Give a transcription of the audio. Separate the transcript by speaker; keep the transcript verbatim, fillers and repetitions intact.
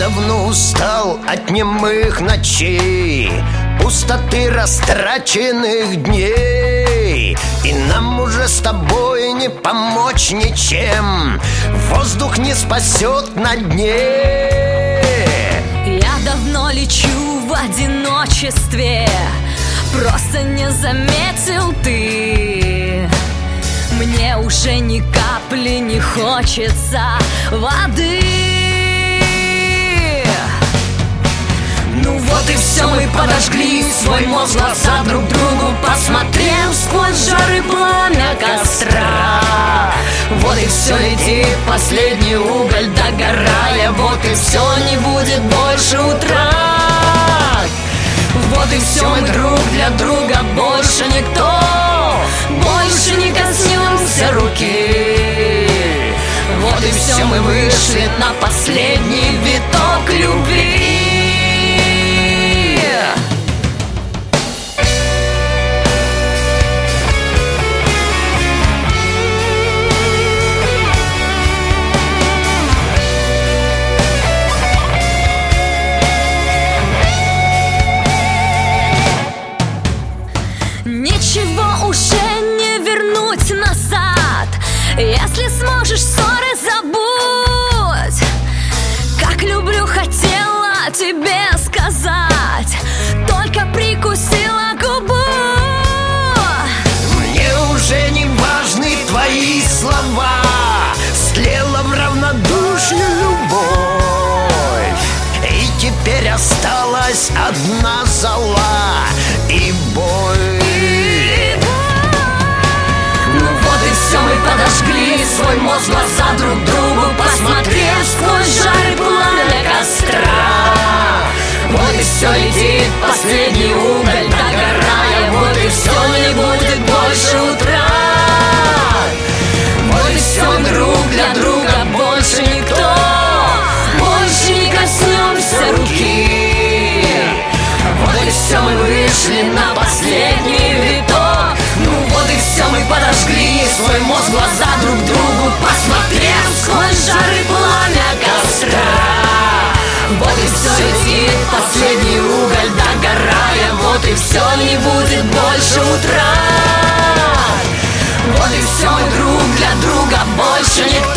Speaker 1: давно устал от немых ночей, пустоты растраченных дней. И нам уже с тобой не помочь ничем, воздух не спасет на дне.
Speaker 2: Я давно лечу в одиночестве, просто не заметил ты. Мне уже ни капли не хочется воды. Ну вот и все, мы подожгли свой мозг, глаза друг другу посмотрев сквозь жары пламя костра. Вот и все, летит последний уголь, догорая. Вот и все, не будет больше утра. Вот и все, мы друг для друга больше никто. Больше не коснемся руки. Вот и все, мы вышли на последний виток любви. Ничего уже не вернуть назад. Если сможешь, ссоры забудь. Как люблю, хотела тебе сказать, только прикусила губу.
Speaker 1: Мне уже не важны твои слова, стлела в равнодушие любовь. И теперь осталась одна зола и боль.
Speaker 2: Мы подожгли свой мозг, глаза друг другу посмотрев сквозь жары пламя костра. Вот и все, летит последний уголь, догорая. Вот и все, не будет больше утра. Вот и все, мы друг для друга больше никто. Больше не коснемся руки. Вот и все, мы вышли на последний виток. Ну вот и все, мы подожгли свой мозг, глаза друг другу посмотрев сквозь жары пламя костра. Вот и все, летит последний уголь, догорая. Вот и все, не будет больше утра. Вот и все, мы друг для друга больше никто.